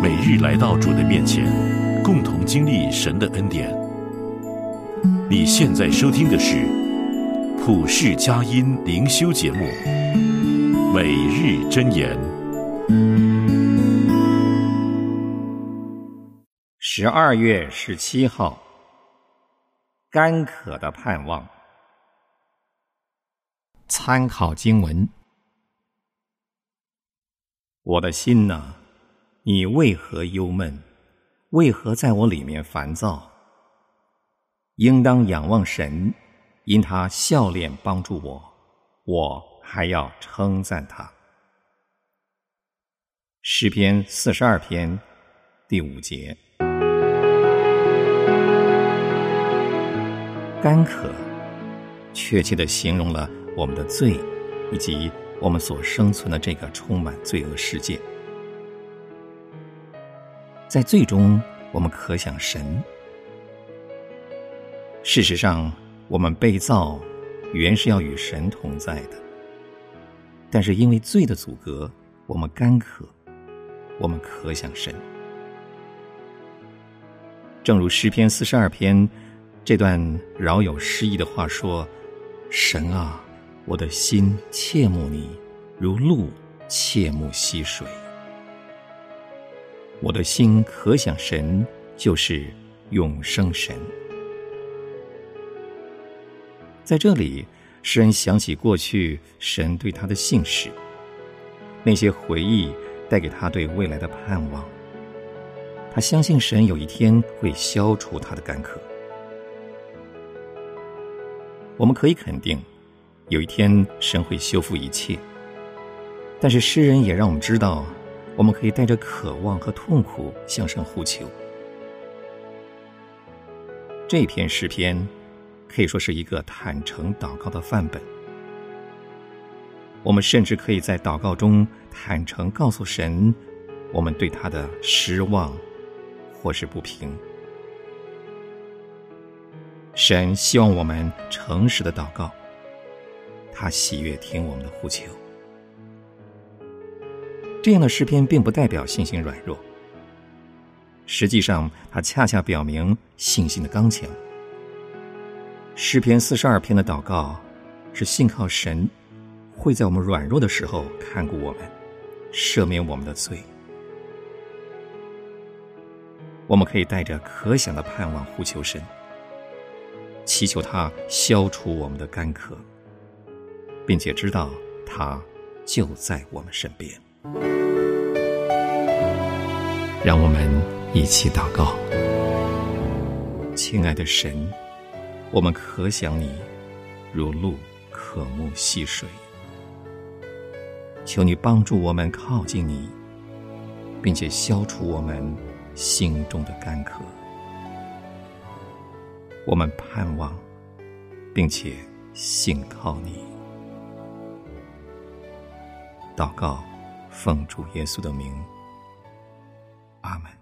每日来到主的面前，共同经历神的恩典。你现在收听的是普世佳音灵修节目《每日箴言》。 12月17号，干渴的盼望。参考经文：我的心哪，你为何忧闷？为何在我里面烦躁？应当仰望神，因他笑脸帮助我，我还要称赞他。诗篇42篇第5节。干渴确切地形容了我们的罪，以及我们所生存的这个充满罪恶世界。在罪中，我们可想神。事实上，我们被造原是要与神同在的，但是因为罪的阻隔，我们干渴，我们可想神。正如诗篇42篇这段饶有诗意的话说：神啊，我的心切慕你，如鹿切慕溪水。我的心可想神，就是永生神。在这里，诗人想起过去神对他的信实，那些回忆带给他对未来的盼望。他相信神有一天会消除他的干渴。我们可以肯定，有一天神会修复一切，但是诗人也让我们知道，我们可以带着渴望和痛苦向神呼求。这篇诗篇可以说是一个坦诚祷告的范本。我们甚至可以在祷告中坦诚告诉神，我们对他的失望或是不平。神希望我们诚实的祷告，他喜悦听我们的呼求。这样的诗篇并不代表信心软弱，实际上它恰恰表明信心的刚强。诗篇42篇的祷告是信靠神会在我们软弱的时候看顾我们，赦免我们的罪。我们可以带着可想的盼望呼求神，祈求他消除我们的干渴，并且知道他就在我们身边。让我们一起祷告。亲爱的神，我们可想你，如鹿渴慕溪水。求你帮助我们靠近你，并且消除我们心中的干渴。我们盼望并且信靠你。祷告，奉主耶稣的名，阿们。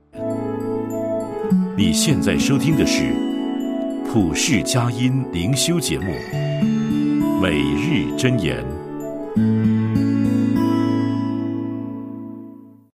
你现在收听的是普世佳音灵修节目《每日箴言》。